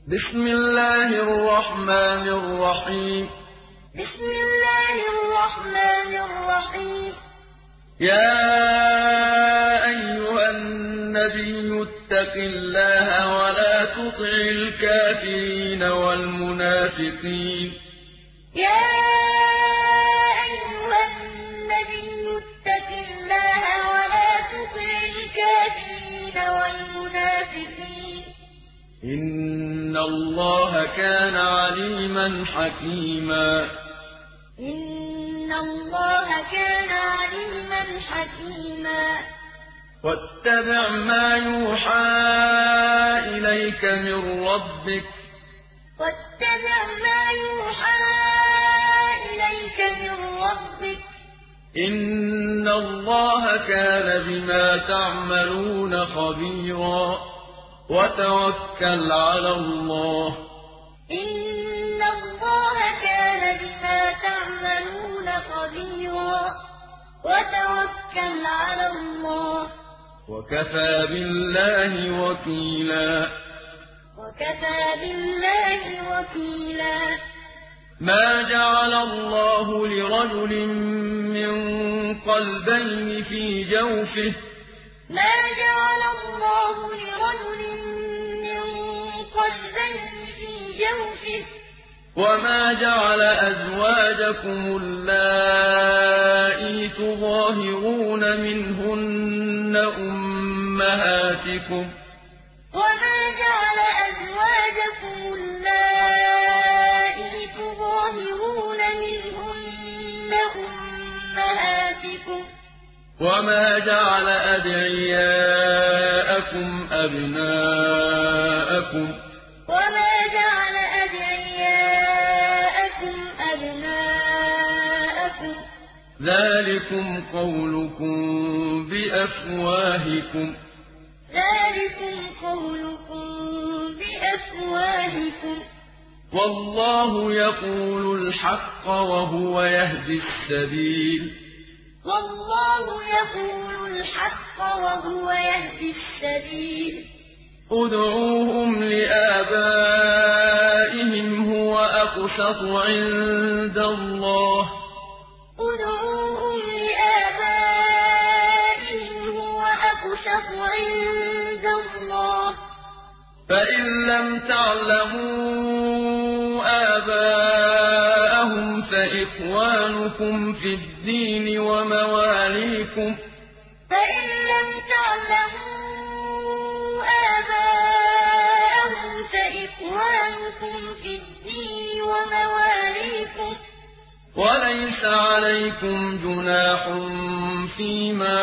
بسم الله الرحمن الرحيم بسم الله الرحمن الرحيم يا أيها النبي اتق الله ولا تطع الكافرين والمنافقين يا أيها النبي اتق الله ولا تطع الكافرين والمنافقين إن الله كان عليما حكيما إن الله كان عليما حكيما واتبع ما يوحى إليك من ربك واتبع ما يوحى إليك من ربك إن الله كان بما تعملون خبيرا وتوكل على الله إن الله كان بما تعملون خبيرا وتوكل على الله وكفى بالله وكيلا وكفى بالله وكيلا ما جعل الله لرجل من قلبين في جوفه ما جعل الله لرجل من قلبين في جوفه وما جعل أزواجكم اللائي تظاهرون منهن أمهاتكم وما جعل أزواجكم اللائي تظاهرون منهن أمهاتكم وما جعل أدعياءكم أبناءكم وما جعل أدعياءكم أبناءكم ذلكم قولكم بأفواهكم ذلكم قولكم بأفواهكم والله يقول الحق وهو يهدي السبيل والله يقول الحق وهو يهدي السبيل ادعوهم لآبائهم هو أقسط عند الله ادعوهم لآبائهم هو أقسط عند الله فإن لم تعلموا آباءهم فإخوانكم في الدين ومواليكم فإن لم تعلموا آباءهم فإخوانكم في الدين ومواليكم وليس عليكم جناح فيما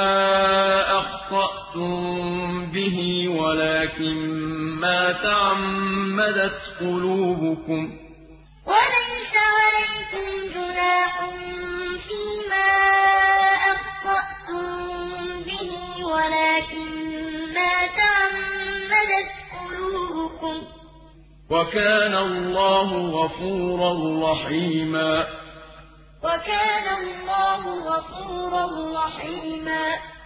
أخطأتم به ولكن ما تعمدت قلوبكم وليس عليكم جناح فيما أخطأتم به ولكن ما تعمدت قلوبكم وكان الله غفورا رحيما وكان الله غفورا رحيما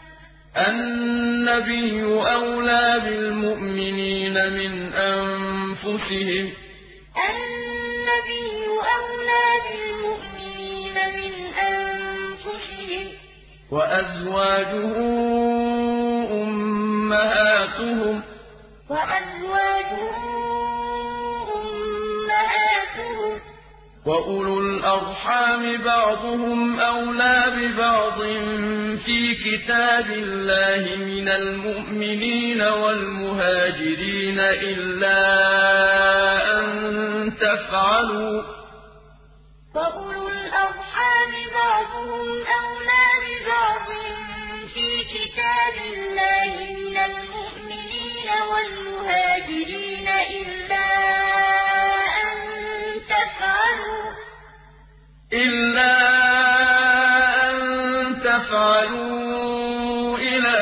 النبي أولى بالمؤمنين من أنفسهم النبي أولى بالمؤمنين من أنفسهم وأزواجه أمهاتهم وأزواجه أمهاتهم وأولو الأرحام بعضهم أولى ببعض في كتاب الله من المؤمنين والمهاجرين إلا أن تفعلوا وأولو الأرحام بعضهم أولى ببعض في كتاب الله من المؤمنين والمهاجرين إلا أن تفعلوا إلى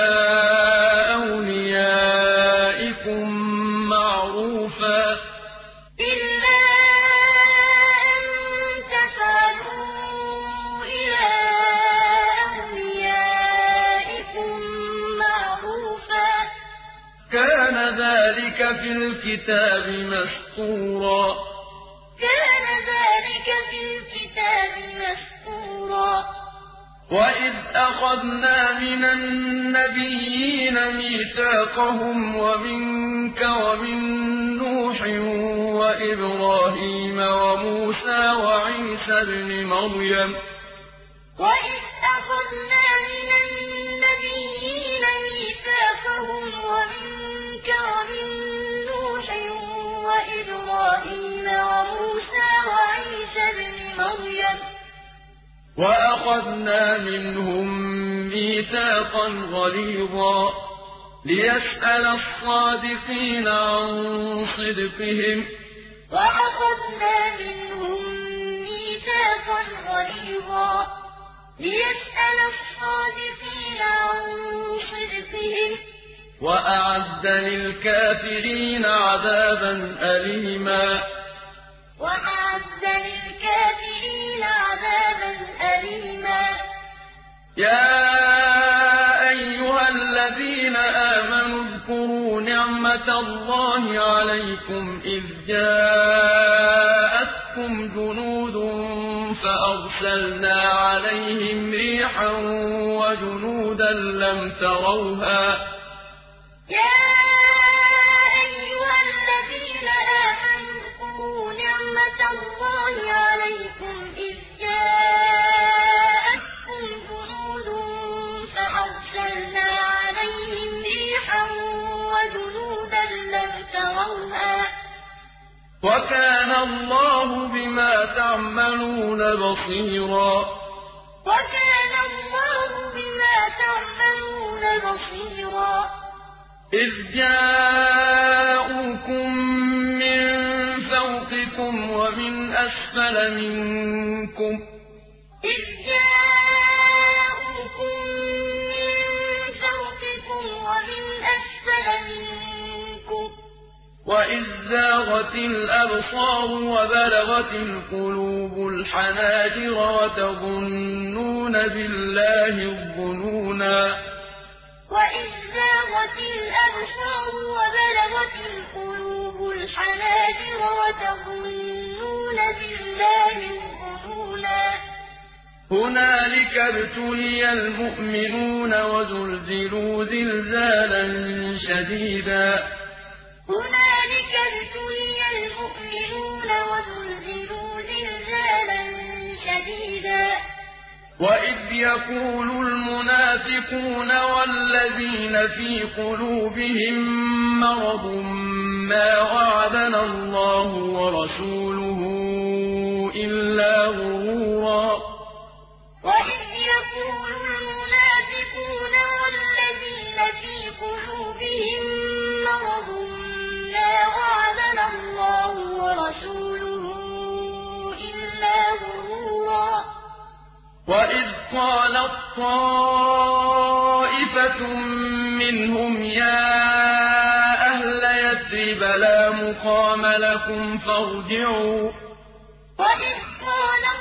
أوليائكم معروفا إلا أن تفعلوا إلى أوليائكم معروفا كان ذلك في الكتاب مسطورا كان ذلك في الكتاب مسطورا وإذ أخذنا من النبيين ميثاقهم ومنك ومن نوح وإبراهيم وموسى وعيسى ابن مريم وإذ أخذنا من النبيين ميثاقهم ومنك ومن نوح وإبراهيم وموسى وعيسى ابن مريم وأخذنا منهم ميثاقا غليظا ليسأل الصادقين عن صدقهم وأخذنا منهم ميثاقا غليظا ليسأل الصادقين عن صدقهم وأعد للكافرين عذابا أليما وأعد للكافرين عذابا أليما يا أيها الذين آمنوا اذكروا نعمة الله عليكم إذ جاءتكم جنود فأرسلنا عليهم ريحا وجنودا لم تروها يا أيها الذين آمنوا اذكروا نعمة الله عليكم إذ جاءتكم جنود فأرسلنا عليهم ريحا وجنودا لم تروها وكان الله بما تعملون بصيرا وكان الله بما تعملون بصيرا إذ جاءوكم من فوقكم ومن أسفل منكم إذ جاءوكم من فوقكم ومن أسفل منكم وإذ زاغت الأبصار وبلغت القلوب الحناجر وتظنون بالله الظنونا وإذ زاغت الأبصار وبلغت القلوب الحناجر وتظنون بالله الظنونا هنالك ابتلي المؤمنون وزلزلوا زلزالا شديدا هنالك ابتلي المؤمنون وزلزلوا زلزالا شديدا وإذ يقول المنافقون والذين في قلوبهم مرض ما وعدنا الله ورسوله إلا غرورا وإذ يقول المنافقون والذين في قلوبهم مرض ما وعدنا الله ورسوله إلا غرورا وإذ قالت طائفة منهم يا أهل يثرب لا مقام لكم فارجعوا وإذ قالت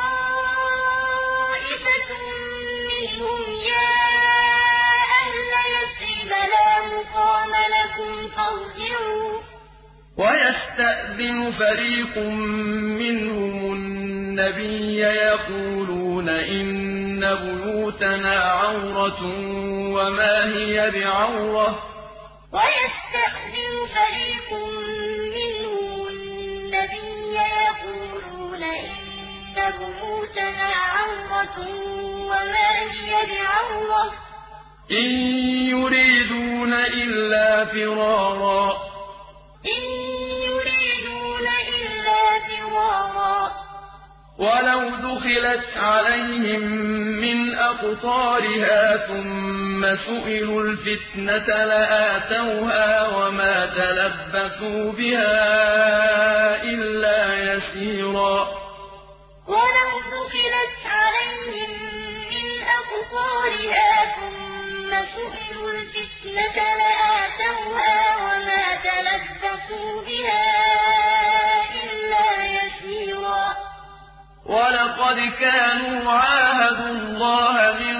طائفة منهم يا أهل يثرب لا مقام لكم فارجعوا ويستأذن فريق منهم النبي يقولون إن بيوتنا عورة وما هي بعورة ويستأذن فريق منهم النبي يقولون إن بيوتنا عورة وما هي بعورة إن يريدون إلا فرارا إن يريدون إلا فرارا ولو دخلت عليهم من أقطارها ثم سئلوا الفتنة لآتوها وما تلبثوا بها إلا يسيرا ولو دخلت عليهم من أقطارها ثم سئلوا الفتنة لآتوها وما تلبثوا بها إلا يسيرا ولقد كانوا عاهدوا الله من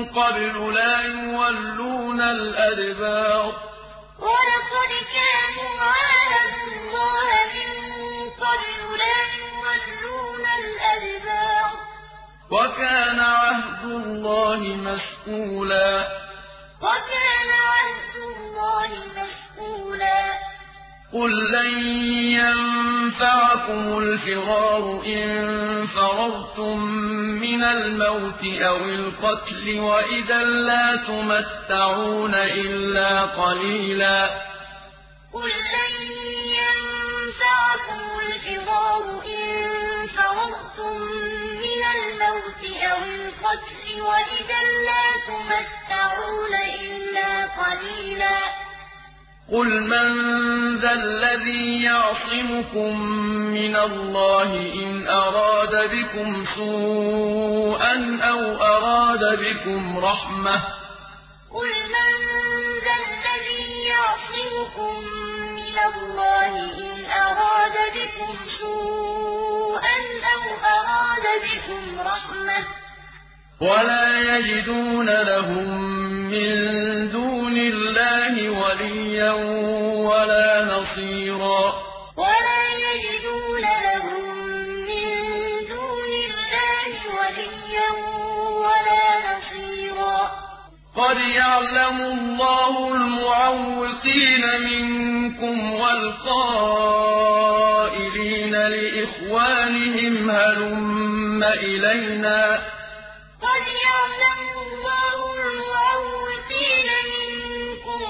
قبل لا يولون الأدبار ولقد كانوا وكان عهد الله مسئولا وكان عهد الله مسئولا قل لن ينفعكم الفرار إن فررتم من الموت أو القتل وإذا لا تمتعون إلا قليلا قل لن ينفعكم الفرار إن فررتم من الموت أو القتل وإذا لا تمتعون إلا قليلا قل من ذا الذي يعصمكم من الله إن أراد بكم سوءا أو أراد بكم رحمة قل من ذا الذي يعصمكم من الله إن أراد بكم سوءا أو أراد بكم رحمة ولا يجدون لهم من دون الله وليا ولا نصيرا ولا يجدون لهم من دون الله وليا ولا نصيرا قد يعلم الله المعوقين منكم والقائلين لإخوانهم هلم إلينا قد يعلم الله المعوقين منكم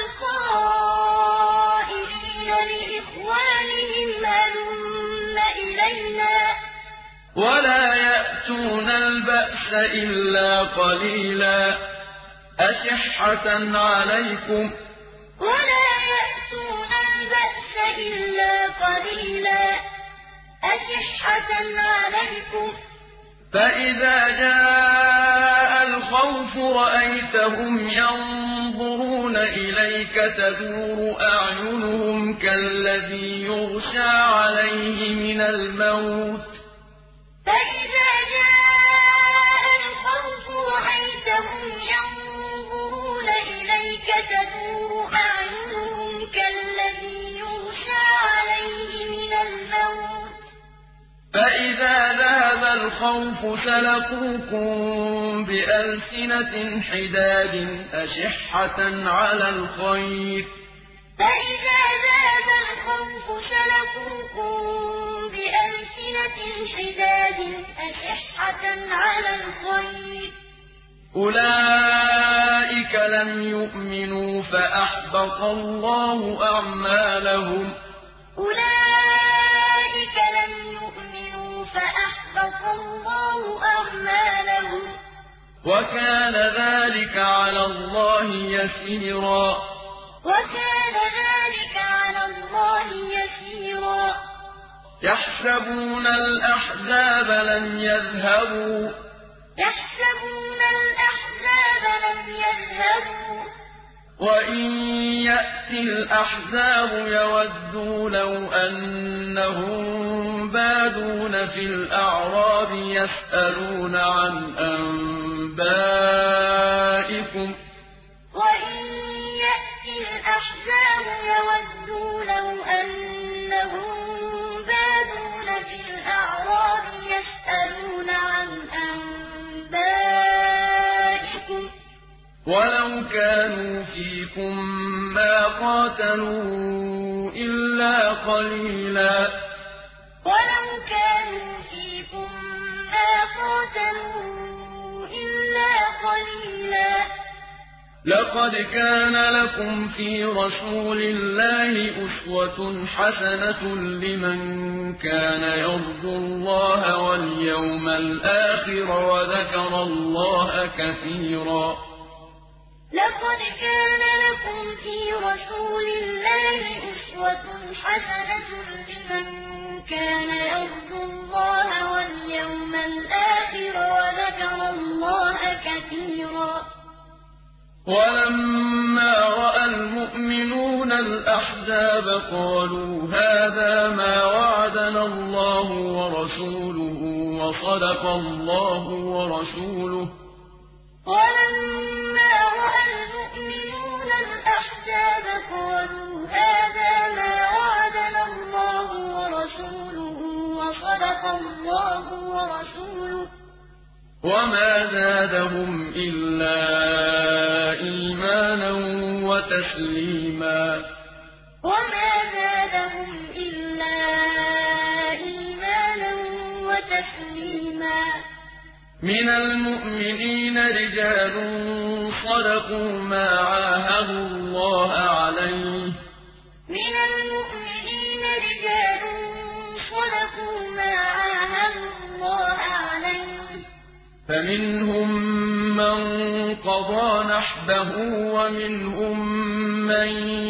والقائلين لإخوانهم هلم إلينا ولا يأتون البأس إلا قليلا أشحة عليكم ولا يأتون البأس إلا قليلا أشحة عليكم فإذا جاء الخوف رأيتهم ينظرون إليك تدور أعينهم كالذي يغشى عليه من الموت فإذا جاء الخوف رأيتهم ينظرون إليك تدور أعينهم كالذي يغشى عليه من الموت فإذا ذهب الخوف سلقوكم بألسنة حداد أشحة على الخير فإذا ذهب الخوف سلقوكم بألسنة حداد أشحة على الخير أولئك لم يؤمنوا فأحبط الله أعمالهم أولئك لم يؤمنوا فأحبط الله أعمالهم وكان ذلك على الله يسيرا وكان ذلك على الله يسيرا يحسبون الأحزاب لم يذهبوا يحسبون الأحزاب لم يذهبوا وإن يأتي الأحزاب يودوا لو أنهم بادون في الأعراب يسألون عن أنبائكم وإن يأتي الأحزاب يودوا لو أنهم بادون في الأعراب يسألون عن أنبائكم ولو كانوا فيكم ما قاتلوا إلا قليلا ولو كانوا فيكم ما قاتلوا إلا قليلا لقد كان لكم في رسول الله أسوة حسنة لمن كان يرجو الله واليوم الآخر وذكر الله كثيرا لقد كان لكم في رسول الله أسوة حسنة لمن كان يرجو الله واليوم الآخر وذكر الله كثيرا ولما رأى المؤمنون الأحزاب قالوا هذا ما وعدنا الله ورسوله وصدق الله ورسوله ولما رأى المؤمنون الأحزاب قالوا هذا ما وعدنا الله ورسوله وصدق الله ورسوله وما زادهم إلا إيمانا وتسليما وما زادهم إلا إيمانا وتسليما من المؤمنين رجال صدقوا ما عاهدوا الله عليه من المؤمنين رجال صدقوا ما عاهدوا الله عليه فمنهم من قضى نحبه ومنهم من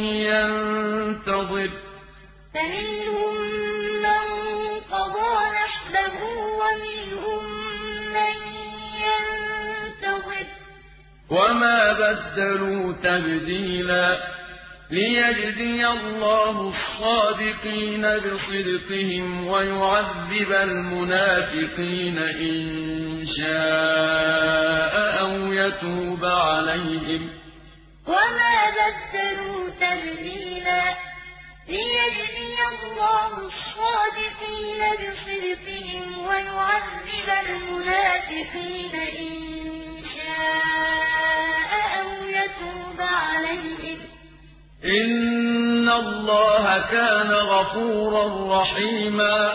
ينتظر فمنهم من قضى نحبه ومنهم من ينتظر وما بدلوا تبديلا ليجزي الله الصادقين بصدقهم ويعذب المنافقين إن شاء أو يتوب عليهم وما بدلوا تبديلا ليجزي الله الصادقين بصدقهم ويعذب المنافقين إن شاء أو يتوب عليهم إن الله كان غفورا رحيما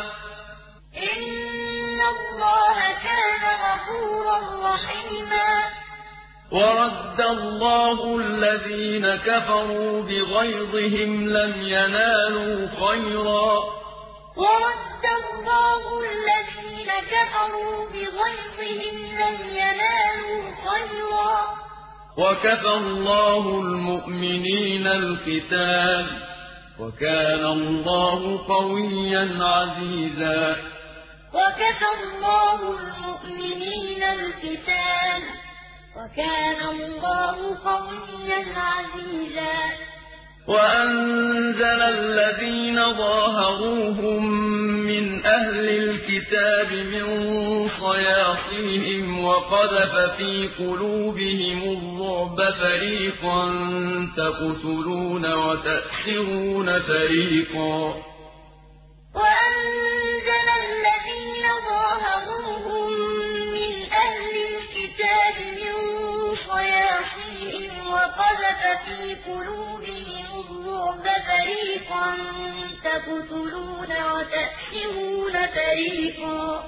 إن الله كان غفورا رحيما ورد الله الذين كفروا بغيظهم لم ينالوا خيرا ورد الله الذين كفروا بغيظهم لم ينالوا خيرا وكفى الله المؤمنين القتال وكان الله قويا عزيزا وكفى الله المؤمنين القتال وكان الله قويا عزيزا وأنزل الذين ظاهروهم من أهل الكتاب من صياصيهم وقذف في قلوبهم الرعب فريقا تقتلون وتأسرون فريقا وأنزل الذين ظاهروهم من أهل الكتاب من صياصيهم وقذف في قلوبهم الرعب فريقا تقتلون وتأسرون فريقا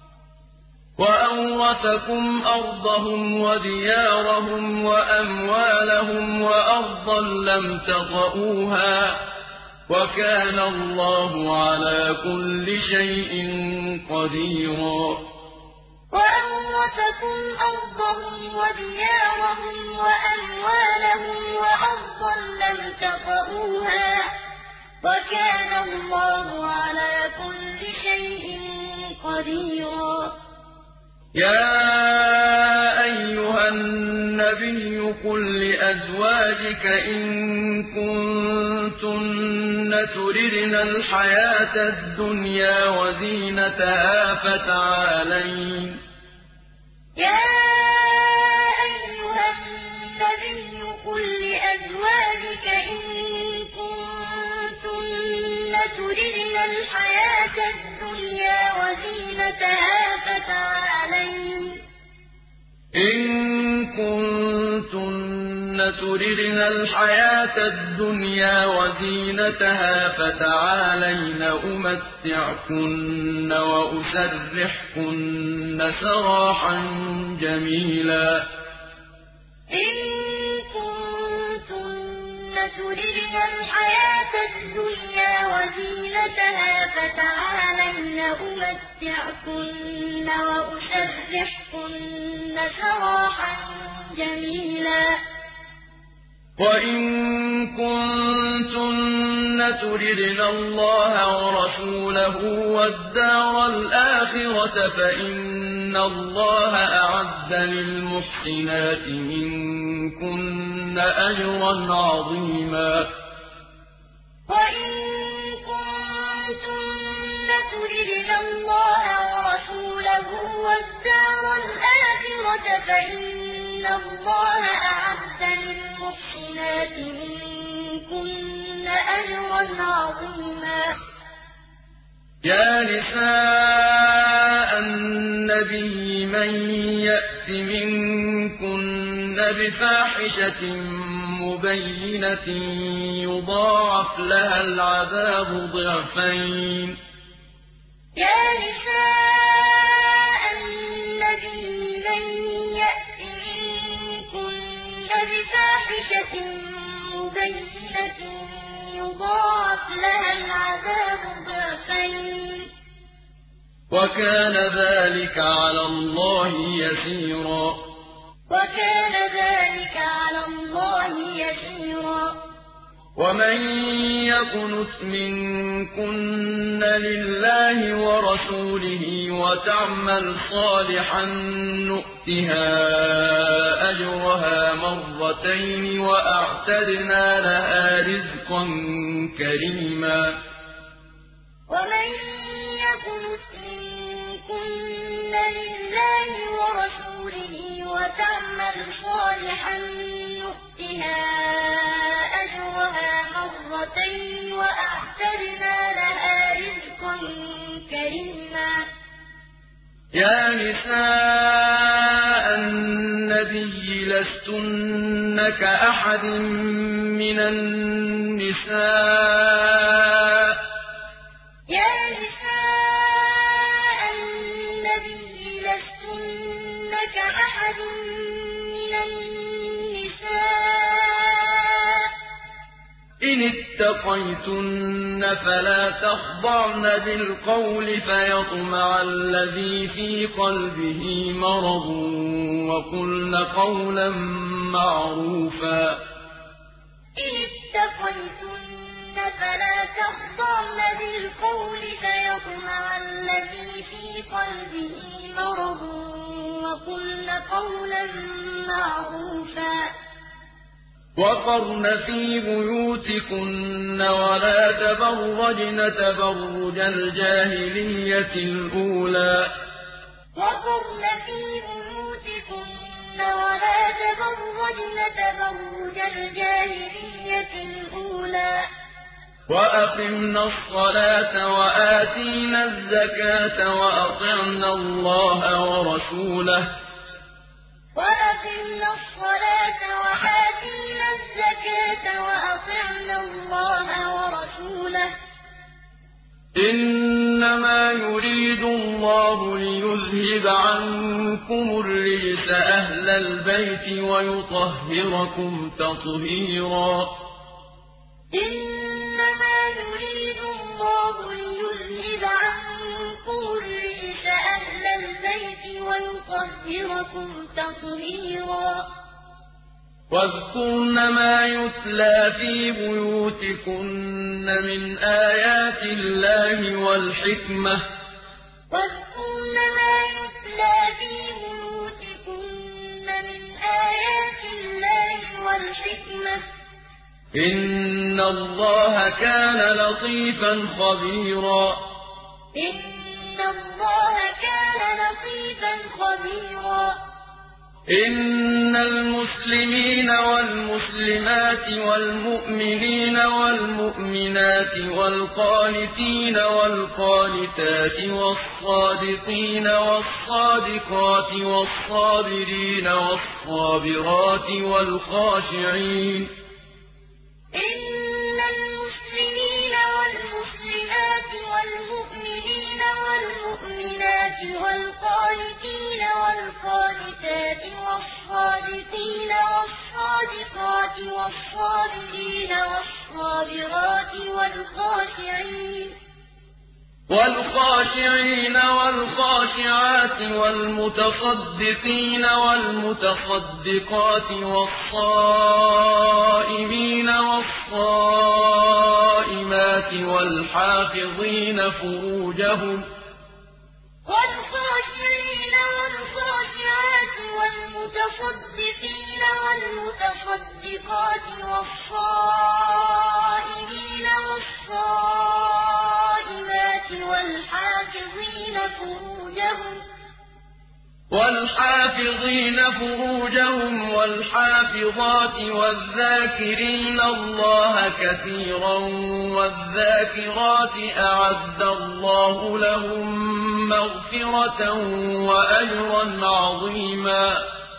وأورثكم أرضهم وديارهم وأموالهم وأرضا لم تطئوها وكان الله على كل شيء قديرا وأورثكم أرضهم وديارهم وأموالهم وأرضا لم تطئوها وكان الله على كل شيء قديرا يا أيها النبي قل لأزواجك إن كنتن تردن الحياة الدنيا وزينتها فتعالين يا أيها النبي قل لأزواجك إن كنتن تردن الحياة الدنيا وزينتها فتعالين إن كنتن تردن الحياة الدنيا وزينتها فتعالين أمتعكن وأسرحكن سراحا جميلا إن كنتن تردن الحياة الدنيا وزينتها فتعالين أمتعكن وأسرحكن سراحا جميلا وإن كنتن تردن الله ورسوله والدار الآخرة فإن الله أعد للمحسنات منكن أجرا عظيما وإن كنتن تردن الله ورسوله والدار الآخرة فإن الله أعد للمحسنات منكن أجرا عظيما يا نساء النبي من يَأْتِ مِنكُنَّ بِفَاحِشَةٍ مُّبَيِّنَةٍ يُضَاعَفْ لَهَا الْعَذَابُ ضِعْفَيْنِ ۚ يا نساء النبي من يأت منكن بفاحشة مبينة يضاعف لها العذاب ضعفين ۚ وكان ذلك على الله يسيرا. وكان ذلك على الله يسيرا. ومن يقنت منكن لله ورسوله وتعمل صالحا نؤتها أجرها مرتين وأعتدنا لها رزقا كريما. ومن يقنت منكن لله ورسوله وتعمل صالحا نؤتها أجرها مرتين وأعتدنا لها رزقا كريما. يا نساء النبي لستن كأحد من النساء. يا نساء النبي لستن كأحد من النساء إن اتقيتن فلا تخضعن بالقول فيطمع الذي في قلبه مرض وقلن قولا معروفا. إن اتقيتن فلا تخضعن بالقول فيطمع الذي في قلبه مرض وقلن قولا معروفا. وقرن في بيوتكن ولا تبرجن تبرج الجاهلية الأولى. وقرن في بيوتكن ولا تبرجن تبرج الجاهلية الأولى. وأقمنا الصلاة وآتينا الزكاة وأطعنا الله ورسوله. وأقمنا الصلاة وآتينا الزكاة وأطعنا الله ورسوله. إنما يريد الله ليذهب عنكم الرجس أهل البيت ويطهركم تطهيرا. إنما يريد الله ليذهب عنكم الرجس أهل البيت ويطهركم تطهيرا. واذكرن ما يتلى في بيوتكن من آيات الله والحكمة. واذكرن ما يتلى في بيوتكن من آيات الله والحكمة. إن الله كان لطيفا خبيرا. إن الله كان لطيفا خبيرا. إن المسلمين والمسلمات والمؤمنين والمؤمنات والقانتين والقانتات والصادقين والصادقات والصابرين والصابرات والخاشعين. إن المسلمين والمسلمات والمؤمنين والمؤمنات والقانتين والقانتات والصادقين والصادقات والصابرين والصابرات والخاشعين والخاشعات والمتصدقين والمتصدقات والصائمين والصائمات والحافظين فروجهم. والخاشعين والخاشعات والمتصدقين والمتصدقات والصائمين والصائمات والحافظين فروجهم. والحافظين فروجهم والحافظات والذاكرين الله كثيرا والذاكرات أعد الله لهم مغفرة وأجرا عظيما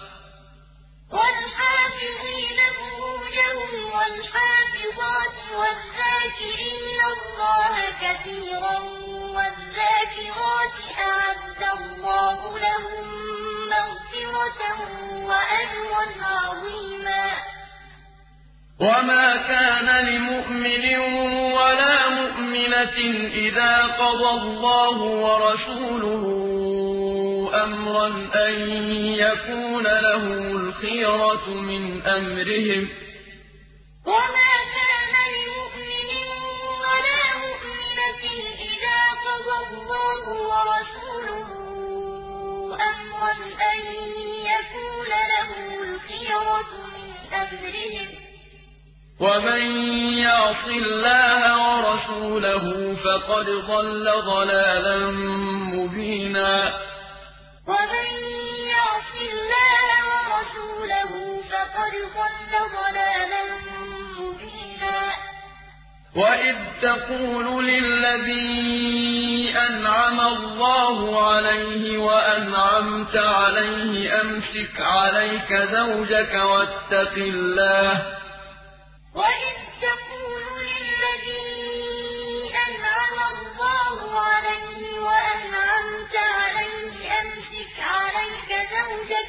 والحافظين فروجهم والحافظات والذاكرين الله كثيرا والذاكرات أعد الله لهم مغفرة وأجرا عظيما وما كان لمؤمن ولا مؤمنة إذا قضى الله ورسوله أمرا أن يكون لهم الخيرة من أمرهم وما كان لمؤمن ولا مؤمنة إذا قضى الله ورسوله أمرا أن يكون لهم الخيرة من أمرهم ومن يعص الله ورسوله فقد ضل ضلالا مبينا ومن يعص الله ورسوله فقد ضل ضلالا مبينا وإذ تقول للذي أنعم الله عليه وأنعمت عليه أمسك عليك زوجك واتق الله وإذ تقول للذي أنعم الله عليه وأنعمت عليه أمسك عليك زوجك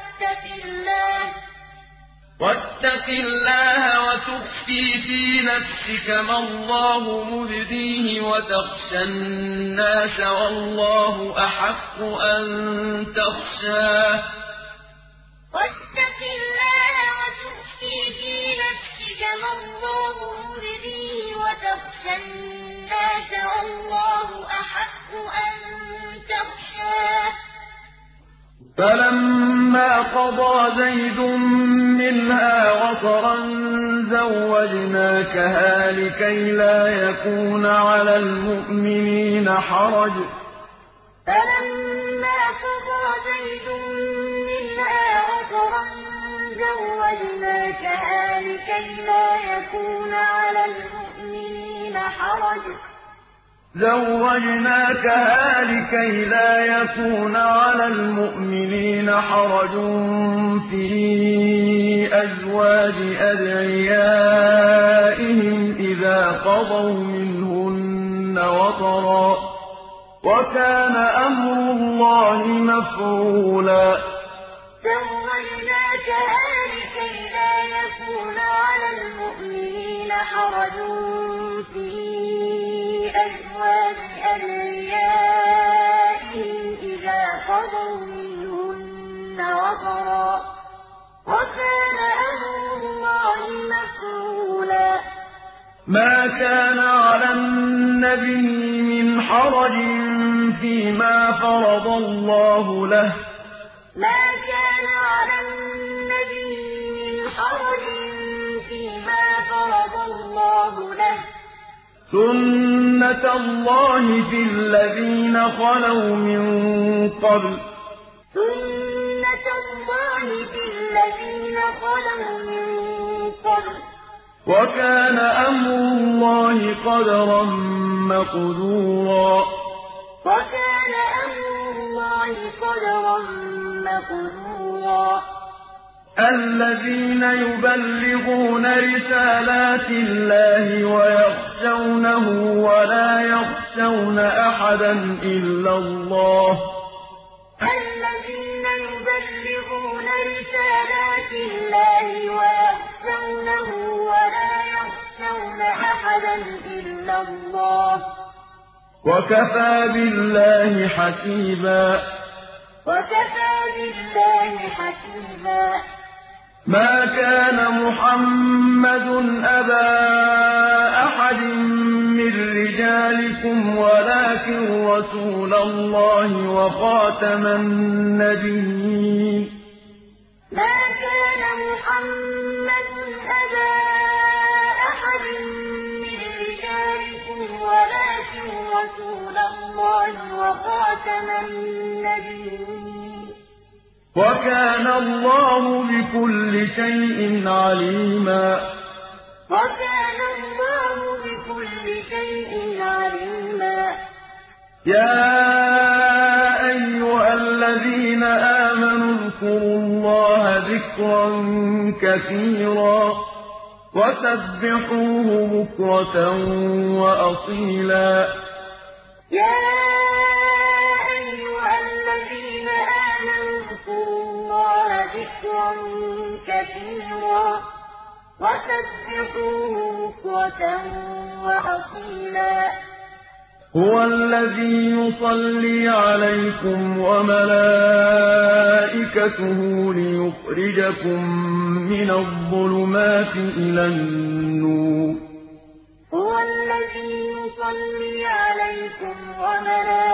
واتق الله وتخفي في نفسك ما الله مبديه وتخشى الناس والله أحق أن تخشاه واتق الله وتخفي في نفسك ما الله مبديه وتخشى الناس والله أحق أن تخشاه فلما قضى زيد منها وطرا زوجناكها لكي لا يكون على المؤمنين حرج فلما قضى زيد منها وطرا زوجناكها لكي لا يكون على المؤمنين حرج في أزواج أدعيائهم إذا قضوا منهن وطرا وكان أمر الله مفعولا زوجناكها لكي لا يكون على المؤمنين حرج في أزواج أدعيائهم إذا قضوا منهن وطرا وكان أمر الله مفعولا ما كان على النبي من حرج فيما فرض الله له ما كان على النبي من حرج فيما فرض الله له سنة الله في الذين خلوا من قبل سنة الله في الذين خلوا من قبل وكان أمر الله قدرا مقدورا وكان أمر الله قدرا مقدورا الذين يبلغون رسالات الله ويخشونه ولا يخشون أحدا إلا الله الذين يبلغون رسالات الله ويخشونه ولا يخشون أحدا إلا الله وكفى بالله حسيبا وكفى بالله حسيبا ما كان محمد أبا أحد من رجالكم ولكن رسول الله وخاتم النبيين ما كان محمد أبا أحد من رجالكم ولكن رسول الله وخاتم النبيين وكان الله بكل شيء عليما وكان الله بكل شيء عليما يا أيها الذين آمنوا اذكروا الله ذكرا كثيرا وسبحوه بكرة وأصيلا يا أيها الذين آمنوا اذكروا الله ذكرا كثيرا وسبحوه بكرة وأصيلا هو الذي يصلي عليكم وملائكته ليخرجكم من الظلمات إلى النور هو الذي يصلي عليكم وملائكته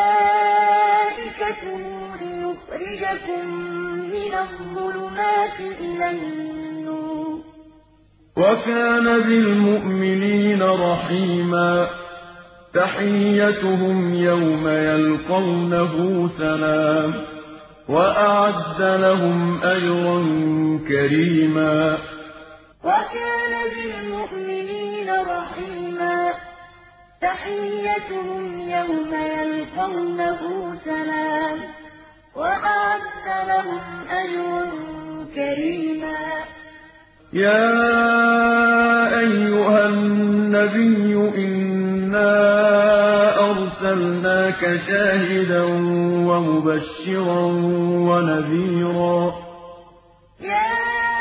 ليخرجكم من الظلمات إلى النور وكان بالمؤمنين رحيما تحيتهم يوم يلقونه سلام وأعد لهم أجرا كريما وكان بالمؤمنين رحيما تحيتهم يوم يلقونه سلام وأعد لهم أجرا كريما يا أيها النبي إنا أرسلناك شاهدا ومبشرا ونذيرا يا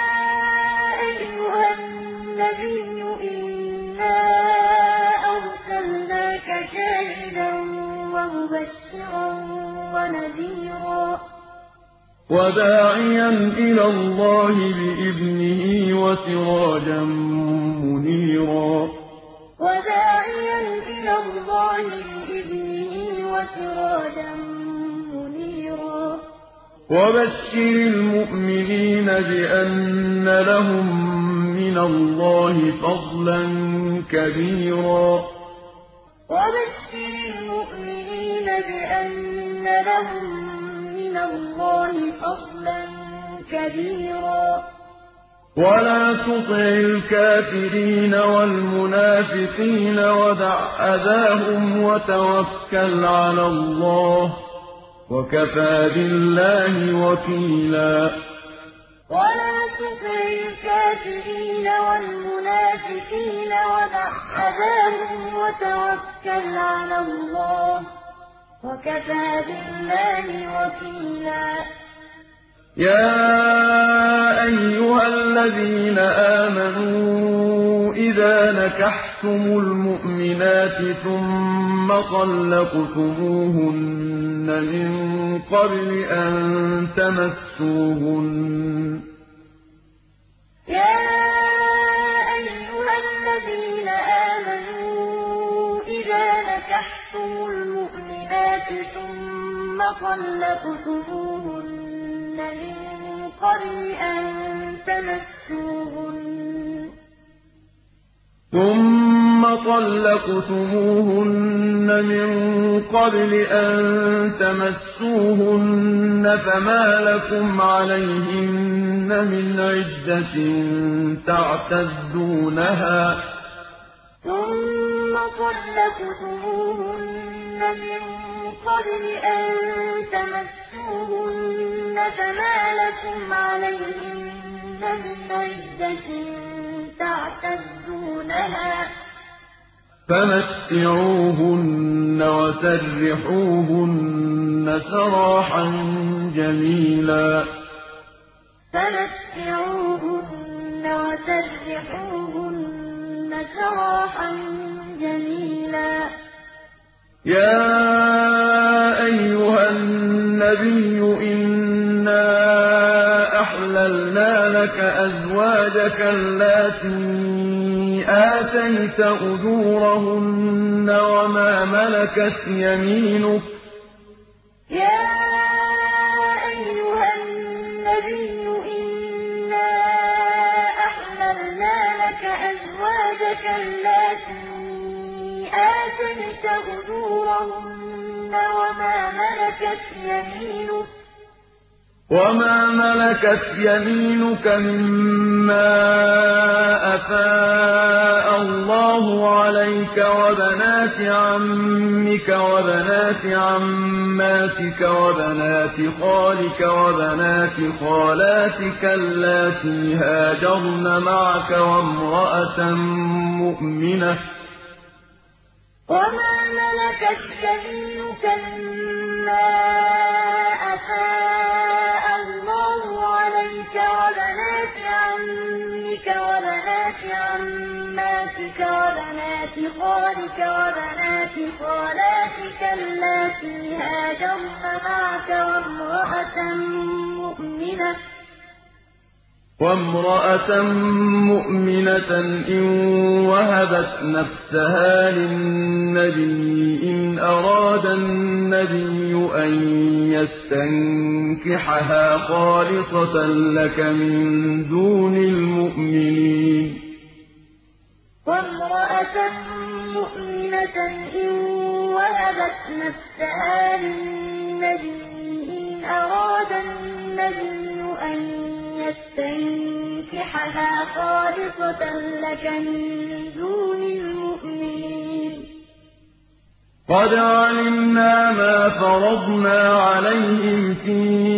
أيها النبي إنا أرسلناك شاهدا ومبشرا ونذيرا وداعيا إلى الله بإذنه وسراجا منيرا وداعيا إلى الله بإذنه وسراجا منيرا وبشر المؤمنين بأن لهم من الله فضلا كبيرا وبشر المؤمنين بأن لهم من الله فضلا كبيرا ولا تطع الكافرين والمنافقين ودع أذاهم وتوكل على الله وكفى بالله وكيلا ولا تطع الكافرين والمنافقين ودع أذاهم وتوكل على الله وكفى بالله وكيلا يا أيها الذين آمنوا إذا نكحتم المؤمنات ثم طلقتموهن من قبل أن تمسوهن يا أيها الذين آمنوا إذا نكحتم المؤمنات ثم طلقتموهن من قبل أن تمسوهن فما لكم عليهن من عدة تعتدونها ثم طلقتموهن من قبل أن تمسوهن فما لكم عليهن من عدة تعتدونها فمتعوهن وسرحوهن سراحا جميلا فمتعوهن وسرحوهن سراحا جميلا يا أيها النبي إنا أحللنا لك أزواجك اللاتي آتيت أجورهن وما ملكت يمينك يا أيها النبي إنا أحللنا لك أزواجك اللاتي آتيت أجورهن وما ملكت يمينك وما ملكت يمينك مما أفاء الله عليك وبنات عمك وبنات عماتك وبنات خالك وبنات خالاتك اللاتي هاجرن معك وما ملكت يمينك مما أفاء الله عليك وبنات عمك وبنات عماتك وبنات خالك وبنات خالاتك اللاتي هاجرن معك وامرأة مؤمنة إن وهبت نفسها للنبي إن أراد النبي أن يستنكحها خالصة لك من دون المؤمنين وامرأة مؤمنة إن وهبت نفسها للنبي إن أراد النبي أن يستنكحها خالصة لك من دون المؤمنين قد علمنا ما فرضنا عليهم في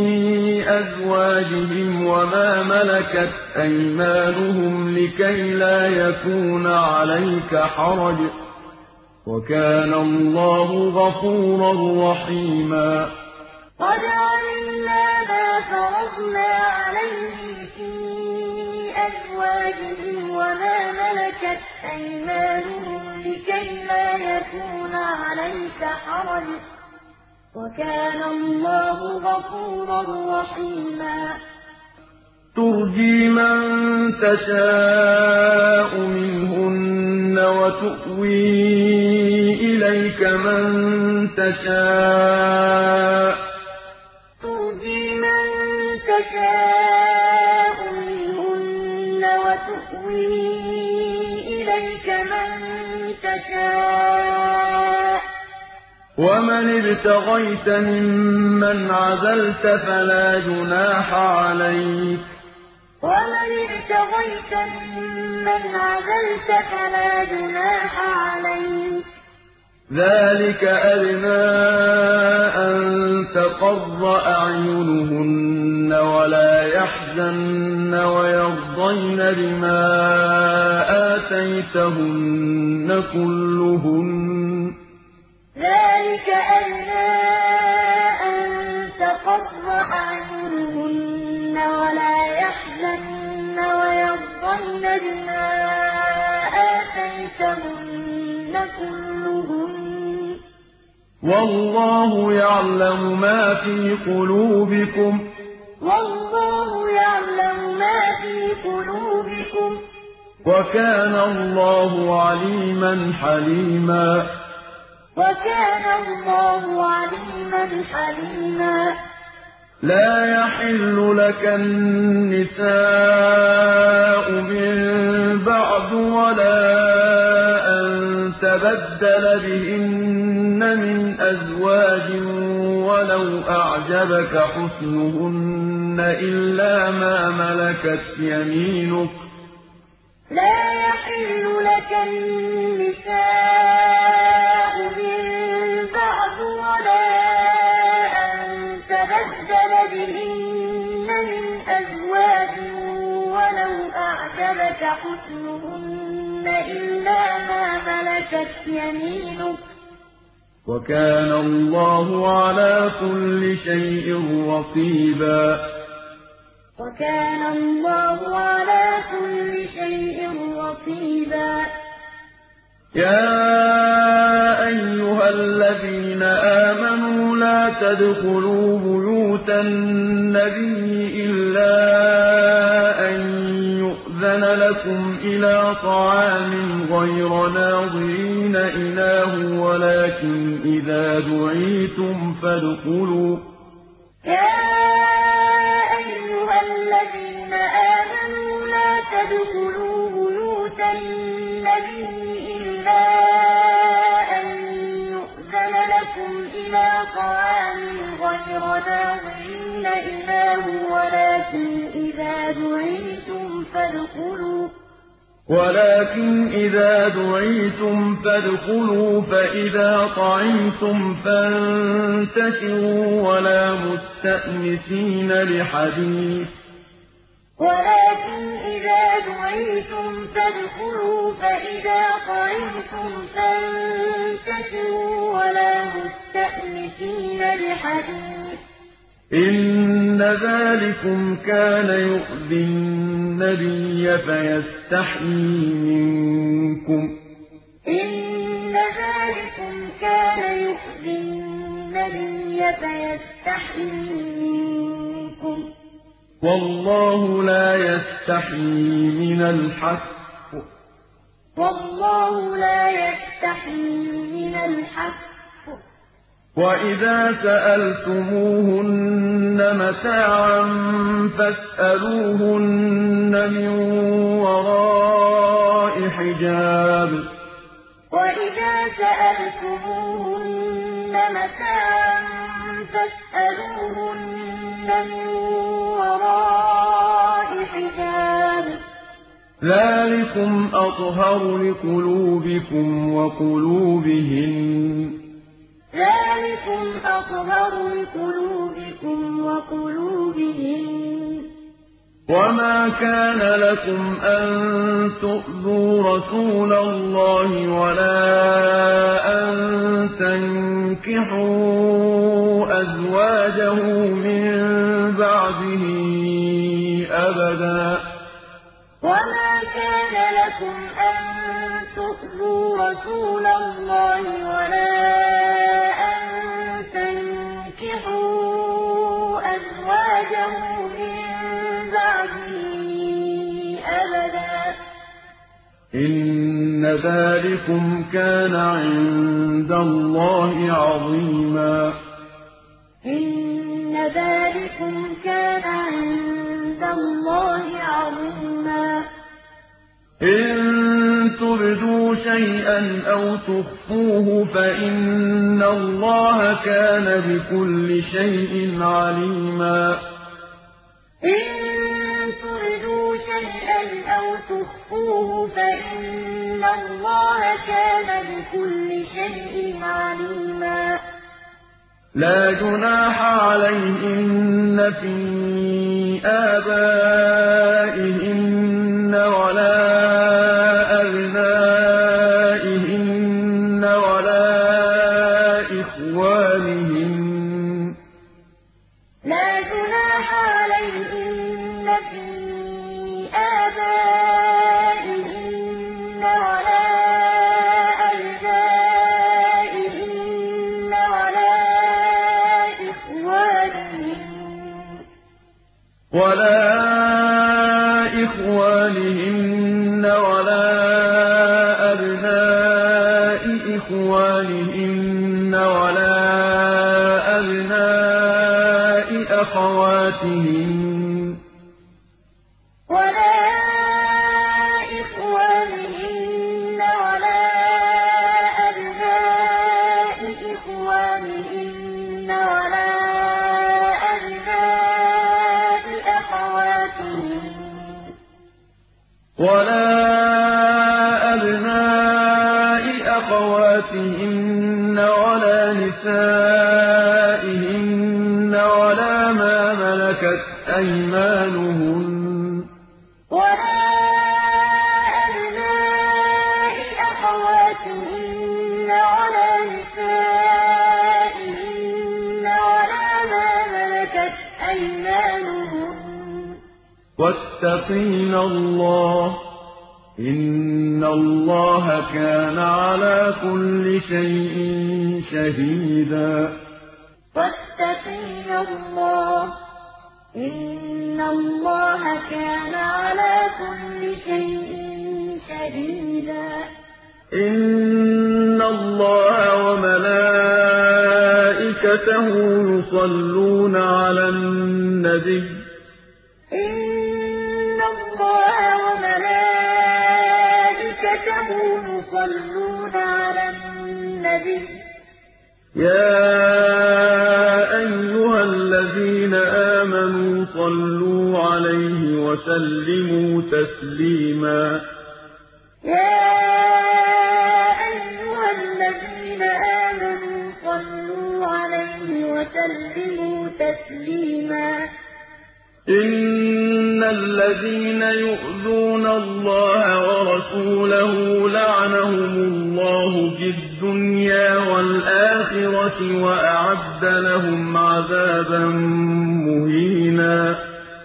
أزواجهم وما ملكت أيمانهم لكي لا يكون عليك حرج وكان الله غفورا رحيما قد علمنا ما فرضنا عليهم في أزواجهم وما ملكت أيمانهم لكي لا يكون عليك حرج وكان الله غفورا رحيما ترجي من تشاء منهن وتؤوي إليك من تشاء ترجي من تشاء منهن وتؤوي إليك من تشاء ومن ابتغيت ممن عزلت فلا جناح عليك ومن ابتغيت ممن عزلت فلا جناح عليك ذلك أدنى أن تقر أعينهن ولا يحزن ويرضين بما آتيتهن كلهن ذلك أدنى أن تقر أعينهن ولا يحزن ويرضين بما آتيتهن كلهن والله يعلم ما في قلوبكم والله يعلم ما في قلوبكم وكان الله عليما حليما وكان الله عليما حليما لا يحل لك النساء من بعد ولا أن تبدل بهن من أزواج ولو أعجبك حسنهن إلا ما ملكت يمينك لا يحل لك النساء من بعد ولا أن تبدل بهن من أزواج ولو أعجبك حسنهن إلا ما ملكت يمينك وكان الله على كل شيء رقيبا وكان الله على كل شيء رقيبا يا أيها الذين آمنوا لا تدخلوا بيوت النبي إلا أن يؤذن لكم إلى طعام غير ناظرين إناه ولكن إذا دعيتم فادخلوا أيها الذين آمنوا لا تدخلوا بيوت النبي إلا أن يؤذن لكم إلى طعام غير ناظرين إناه ولكن إذا دعيتم فادخلوا فإذا طعمتم فانتشروا ولا مستأنسين لحديث إن ذلكم كان يؤذي النبي فيستحيي منكم والله لا يستحيي من الحق وإذا سألتموهن متاعا فاسألوهن من وراء حجاب ذلكم أطهر لقلوبكم وقلوبهن وما كان لكم أن تؤذوا رسول الله ولا أن تنكحوا أزواجه من بعده أبدا إن ذلكم كان عند الله عظيما إن تبدوا شيئا أو تخفوه فإن الله كان بكل شيء عليما لا جناح عليهن في آبائهن ولا أبنائهن ولا إخوانهن ولا أبناء إخوانهن ولا أبناء أخواتهن ولا نسائهن ولا ما ملكت أيمانهن واتقين الله إن الله كان على كل شيء شهيدا إن الله وملائكته يصلون على النبي يَا أَيُّهَا الَّذِينَ آمَنُوا صَلُّوا عَلَيْهِ وَسَلِّمُوا تَسْلِيمًا يَا أَيُّهَا الَّذِينَ آمَنُوا صَلُّوا عَلَيْهِ وَسَلِّمُوا تَسْلِيمًا إِنَّ الَّذِينَ يُؤْذُونَ اللَّهَ وَرَسُولَهُ لَعَنَهُمُ اللَّهُ فِي الدُّنْيَا وَالْآخِرَةِ وَأَعَدَّ لَهُمْ عَذَابًا مُّهِينًا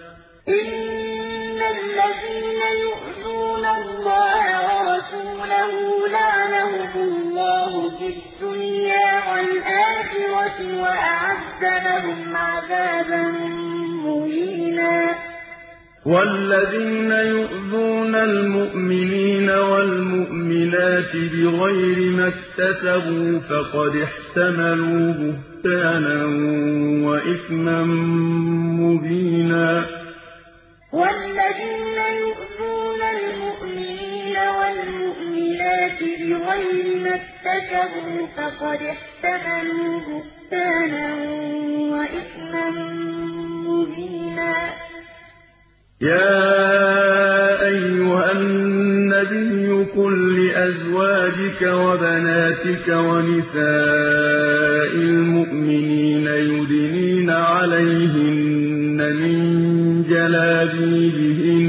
إِنَّ الَّذِينَ يُؤْذُونَ اللَّهَ وَرَسُولَهُ لَعَنَهُمُ اللَّهُ فِي الدُّنْيَا وَالْآخِرَةِ وَأَعَدَّ لَهُمْ عَذَابًا مُّهِينًا وَالَّذِينَ يُؤْذُونَ الْمُؤْمِنِينَ وَالْمُؤْمِنَاتِ بِغَيْرِ مَا اكْتَسَبُوا فَقَدِ احْتَمَلُوا بُهْتَانًا وَإِثْمًا مُّبِينًا وَالَّذِينَ يُؤْذُونَ الْمُؤْمِنِينَ وَالْمُؤْمِنَاتِ بِغَيْرِ مَا اكْتَسَبُوا فَقَدِ احْتَمَلُوا بُهْتَانًا وَإِثْمًا مُّبِينًا يَا أَيُّهَا النَّبِيُّ قُل لِّأَزْوَاجِكَ وَبَنَاتِكَ وَنِسَاءِ الْمُؤْمِنِينَ يُدْنِينَ عَلَيْهِنَّ مِن جَلَابِيبِهِنَّ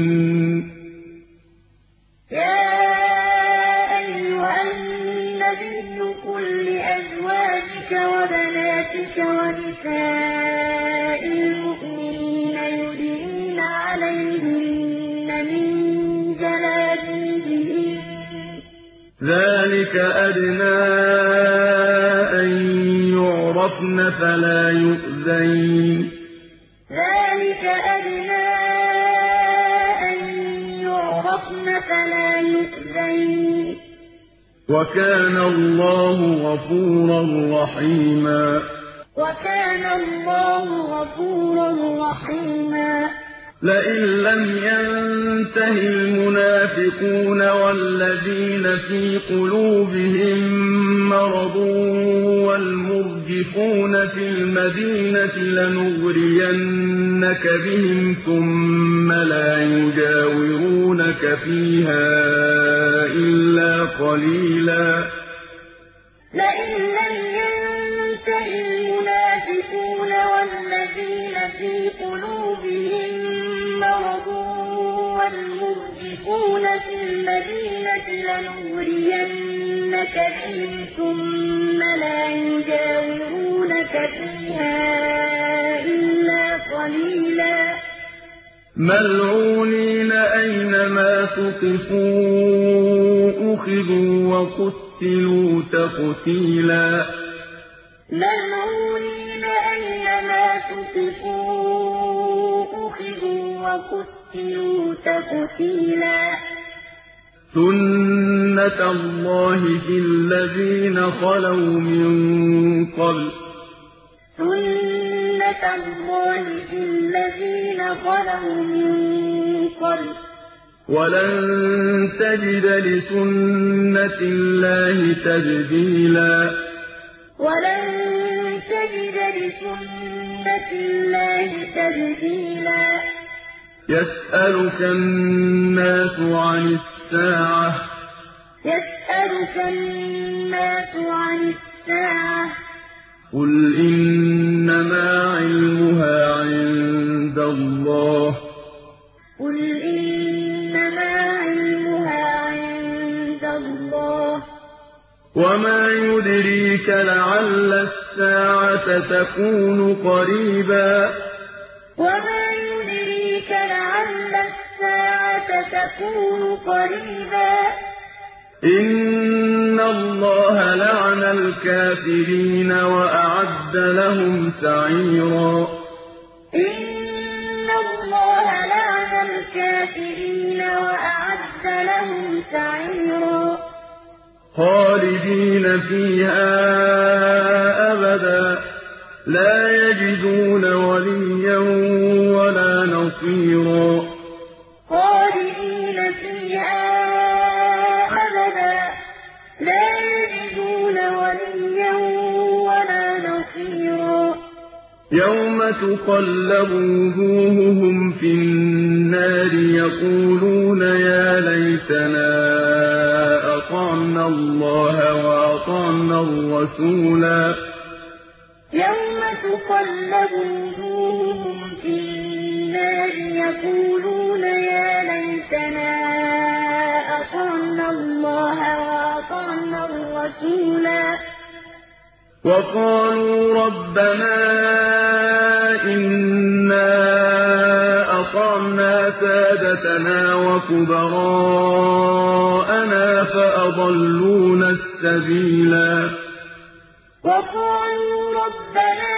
يَا أَيُّهَا النَّبِيُّ قُل لِّأَزْوَاجِكَ وَبَنَاتِكَ وَنِسَاءِ الْمُؤْمِنِينَ يُدْنِينَ عَلَيْهِنَّ مِن جَلَابِيبِهِنَّ ذَٰلِكَ أَدْنَىٰ أَن يُعْرَفْنَ فَلَا يُؤْذَيْنَ ذَٰلِكَ أَدْنَىٰ أَن يُعْرَفْنَ فَلَا يُؤْذَيْنَ وَكَانَ اللَّهُ غَفُورًا رَّحِيمًا وَكَانَ اللَّهُ غَفُورًا رَّحِيمًا لئن لم ينته المنافقون والذين في قلوبهم مرض والمرجفون في المدينة لنغرينك بهم ثم لا يجاورونك فيها إلا قليلا لئن لم ينته المنافقون والذين في قلوبهم مرض والمرجفون في المدينة لنغرينك بهم ثم لا يجاورونك فيها إلا قليلا ملعونين أينما ثقفوا أخذوا وقتلوا تقتيلا ملعونين أينما ثقفوا أخذوا وقتلوا تقتيلا سُنَّةَ اللَّهِ فِي الَّذِينَ خَلَوْا مِن قَبْلُ سُنَّةَ اللَّهِ فِي الَّذِينَ خَلَوْا مِن قَبْلُ وَلَن تَجِدَ لِسُنَّةِ اللَّهِ تَبْدِيلًا وَلَن تَجِدَ لِسُنَّةِ اللَّهِ تَبْدِيلًا يَسْأَلُكَ النَّاسُ عَنِ السَّاعَةِ يَسْأَلُكَ النَّاسُ عَنِ السَّاعَةِ قُلْ إِنَّمَا عِلْمُهَا عِندَ اللَّهِ قُلْ إِنَّمَا عِلْمُهَا عِندَ اللَّهِ وَمَا يُدْرِيكَ لَعَلَّ السَّاعَةَ تَكُونُ قَرِيبًا وَمَا يُدْرِيكَ لَعَلَّ السَّاعَةَ تَكُونُ قَرِيبًا إِنَّ اللَّهَ لَعَنَ الْكَافِرِينَ وَأَعَدَّ لَهُمْ سَعِيرًا إِنَّ اللَّهَ لَعَنَ الْكَافِرِينَ وَأَعَدَّ لَهُمْ سَعِيرًا خَالِدِينَ فِيهَا أَبَدًا لَّا يَجِدُونَ وَلِيًّا وَلَا نَصِيرًا خَالِدِينَ فِيهَا أَبَدًا لَّا يَجِدُونَ وَلِيًّا وَلَا نَصِيرًا يَوْمَ تُقَلَّبُ وُجُوهُهُمْ فِي النَّارِ يَقُولُونَ يَا لَيْتَنَا أَطَعْنَا اللَّهَ وَأَطَعْنَا الرَّسُولَا يَوْمَ تُقَلَّبُ وُجُوهُهُمْ فِي النَّارِ يَقُولُونَ يَا لَيْتَنَا أَطَعْنَا اللَّهَ وَأَطَعْنَا الرَّسُولَا وَقَالُوا رَبَّنَا إِنَّا أَطَعْنَا سَادَتَنَا وَكُبَرَاءَنَا فَأَضَلُّونَا السَّبِيلَا وَقَالُوا رَبَّنَا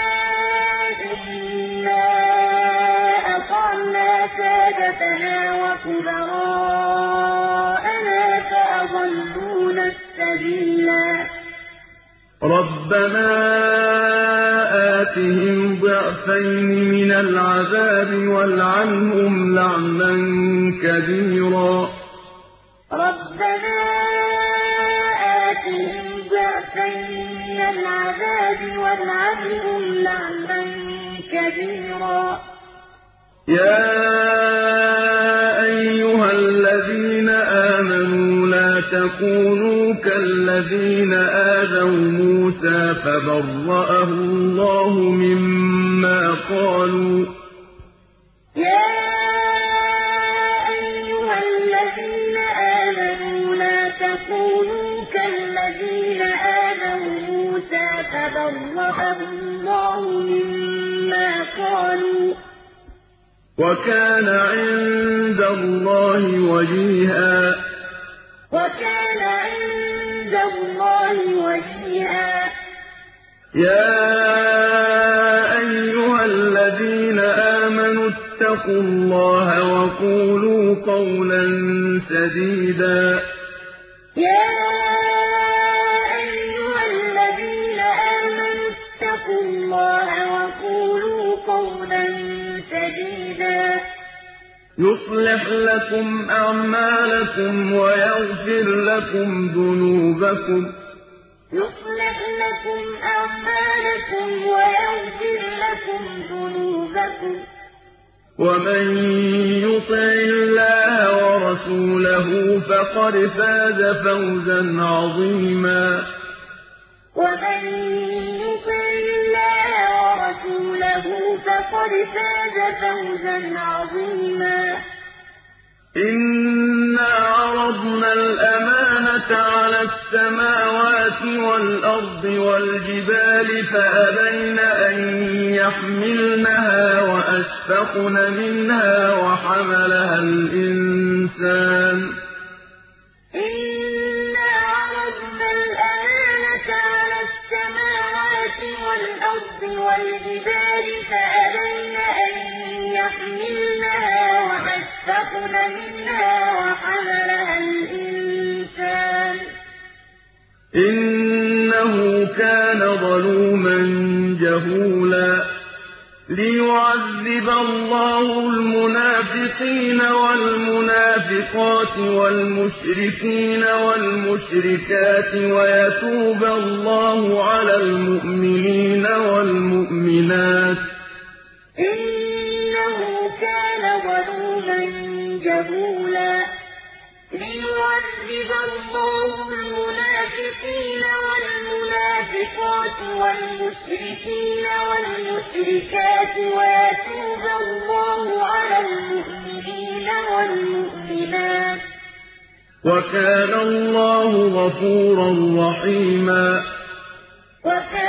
إِنَّا أَطَعْنَا سَادَتَنَا وَكُبَرَاءَنَا فَأَضَلُّونَا السَّبِيلَا رَبَّنَا آتِهِمْ ضِعْفَيْنِ مِنَ الْعَذَابِ وَالْعَنْهُمْ لَعْنًا كَبِيرًا رَبَّنَا آتِهِمْ ضِعْفَيْنِ مِنَ الْعَذَابِ وَالْعَنْهُمْ لَعْنًا كَبِيرًا يَا أَيُّهَا الَّذِينَ آمَنُوا لَا تَكُونُوا كَالَّذِينَ آذَوْا مُوسَىٰ فَبَرَّأَهُ اللَّهُ مِمَّا قَالُوا يَا أَيُّهَا الَّذِينَ آمَنُوا لَا تَكُونُوا كَالَّذِينَ آذَوْا مُوسَىٰ فَبَرَّأَهُ اللَّهُ مِمَّا قَالُوا وَكَانَ عِندَ اللَّهِ وَجِيهًا وَكَانَ عِندَ اللَّهِ وَجِيهًا يَا أَيُّهَا الَّذِينَ آمَنُوا اتَّقُوا اللَّهَ وَقُولُوا قَوْلًا سَدِيدًا يَا أَيُّهَا الَّذِينَ آمَنُوا اتَّقُوا اللَّهَ وَقُولُوا قَوْلًا سَدِيدًا يُصْلِحْ لَكُمْ أَعْمَالَكُمْ وَيَغْفِرْ لَكُمْ ذُنُوبَكُمْ يُصْلِحْ لَكُمْ أَعْمَالَكُمْ وَيَغْفِرْ لَكُمْ ذُنُوبَكُمْ وَمَن يُطِعِ اللَّهَ وَرَسُولَهُ فَقَدْ فَازَ فَوْزًا عَظِيمًا وَمَن يُطِعِ اللَّهَ وَرَسُولَهُ فَقَدْ فَازَ فَوْزًا عَظِيمًا إِنَّا عَرَضْنَا الْأَمَانَةَ عَلَى السَّمَاوَاتِ وَالْأَرْضِ وَالْجِبَالِ فَأَبَيْنَ أَن يَحْمِلْنَهَا وَأَشْفَقْنَ مِنْهَا وَحَمَلَهَا الْإِنسَانُ إِنَّا عَرَضْنَا الْأَمَانَةَ عَلَى السَّمَاوَاتِ وَالْأَرْضِ وَالْجِبَالِ فَأَبَيْنَ أَن يَحْمِلْنَهَا وَأَشْفَقْنَ مِنْهَا وَحَمَلَهَا الْإِنسَانُ إِنَّهُ كَانَ ظَلُومًا جَهُولًا لِّيُعَذِّبَ اللَّهُ الْمُنَافِقِينَ وَالْمُنَافِقَاتِ وَالْمُشْرِكِينَ وَالْمُشْرِكَاتِ وَيَتُوبَ اللَّهُ عَلَى الْمُؤْمِنِينَ وَالْمُؤْمِنَاتِ إِنَّهُ كَانَ ظَلُومًا جَهُولًا لِّيُعَذِّبَ اللَّهُ الْمُنَافِقِينَ وَالْمُنَافِقَاتِ وَالْمُشْرِكِينَ وَالْمُشْرِكَاتِ وَيَتُوبَ اللَّهُ عَلَى الْمُؤْمِنِينَ وَالْمُؤْمِنَاتِ وَكَانَ اللَّهُ غَفُورًا رَّحِيمًا